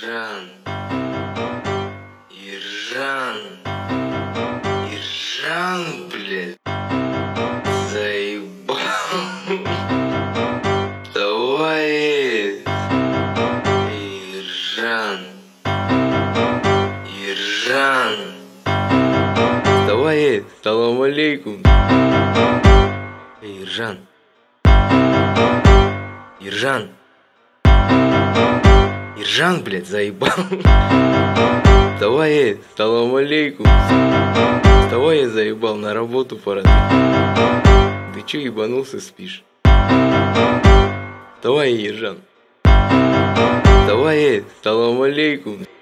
Ержан, блядь, заебал. Давай, Ержан, давай, салам алейкум. Ержан, блядь, заебал. Давай, салам алейкум. Давай, я заебал, на работу пора. Ты че ебанулся, спишь? Давай, Ержан. Давай, салам алейкум.